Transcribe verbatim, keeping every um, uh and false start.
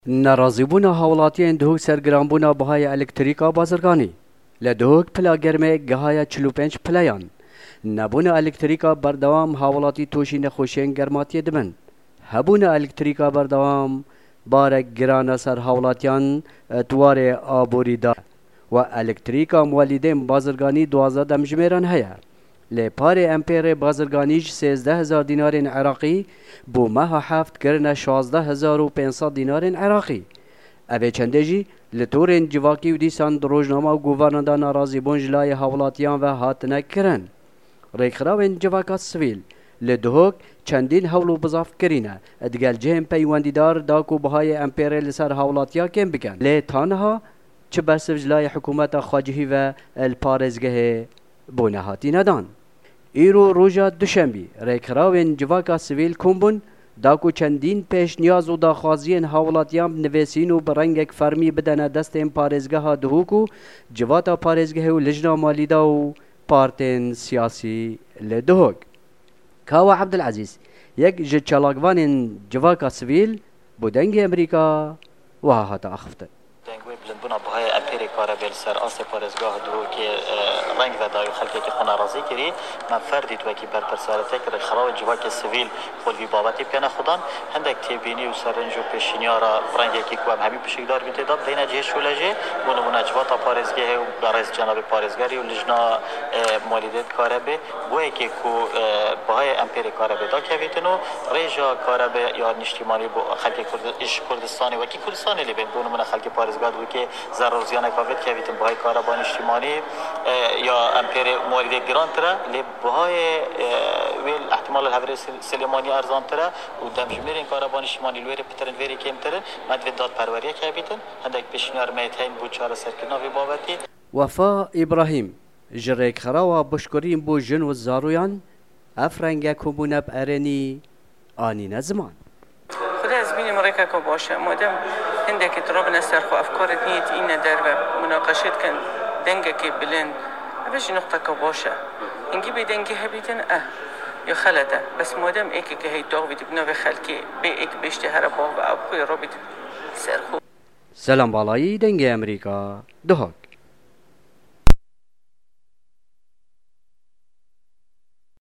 ناڕازیبوونا هاوڵاتیان دهۆک سەرگرانبوونا بەهای ئەلکتریکا بازرگانی لە دهۆک پلا گەرمێ گەهایە چل و پێنج پلەیان نەبوونا ئەلکتریکا بەردەوام هاوڵاتی تۆشی نەخۆشیان گەرماتیە دەبن هەبوونا ئەلکتریکا بەردەوام بارێک گرانە سەر هاوڵاتیان توارێ ئابووریدا و ئەلکتریکا موالیدێن بازرگانی دوازدە دەمژمێران هەیە لێ پارێ ئەمپێرێ بازرگانیش سێزدە هزار دینارên عێراقی بۆ مەها حەفت کردنە شازدە هزار و پێنج سەد دینارên عێراقی ئەvê çendê jî li torên civakî û dîsan di rojnama guvernanda narazîbûn ji layê hawlatiyan ve hatine kirin rêkxirawên civaka sivîl li dihok çendîn hewl û bizav kirîne digel cihên peywendîdar da ku bihayê empêrê li ser hawlatiya kêm bikin lê tanha çi bersiv ji layê hikûmeta xwecihî ve el parêzgehê bû nehatî nedan îro roja duşembî rêkxirawên civaka sivîl kombûn da ku çendîn pêşniyaz û daxwaziyên hawlatiyan nivêsîn û bi rengek fermî bidene destên parêzgeha dihok û civata parêzgehê û lijna malîda û partên siyasî li dihok Kawa Abdulezîz yek ji çalakvanên civaka sivîl bu dengê Amerîka wiha hate axiftin بنا بهای امپیری کار بیل سر آس پارزگاه دو که رنگ و دایو خلقی که خونه رازی کری من فردی تو کی بر پرسارته که خراب جواک سیویل خودی بابتی پیانه خودان هندک تیبینی و سرنج و پیشینیارا رنگی که کوام همی پشیدار بیته داد دینه جه شولجه بنا بنا جواتا پارزگاه و برای جناب پارزگاری و لجنا مالیدت کار به بوی که کو بهای امپیری کار به دا که بیتنو ریجا کار به یا نشتیمانی با خلق کردستانی و کی کردستانی لبین بنا بنا خلق پارزگاه دو که ضرر زیان کافت که بیتن بهای کاربان اجتماعی یا امپیر مورد گران تره لی بهای ویل احتمال الهوری سلیمانی ارزان تره و دمجمرین کاربان اجتماعی لوری پترن ویری کم تره مدوید داد پروریه که بیتن هندک پیشنیار میتین بود چاره سرکرنا وی بابتی وفا ابراهیم جریک خراوا بشکرین بو جن و زارویان افرنگه کمونه بارنی آنی نزمان خدا از بین مريكا كوباشا مادام عندك تراب نسر خو افكار نيت إنا دربة مناقشات كان دنجك بلين باش نقطة كوباشا نجيب دنجي هبيتن اه يا خلده بس مادام ايك كهي داغ بتبنا بخلكي بي ايك بيشتهر باب ابوي رابط سرخو سلام بالایی دنگ امریکا دهات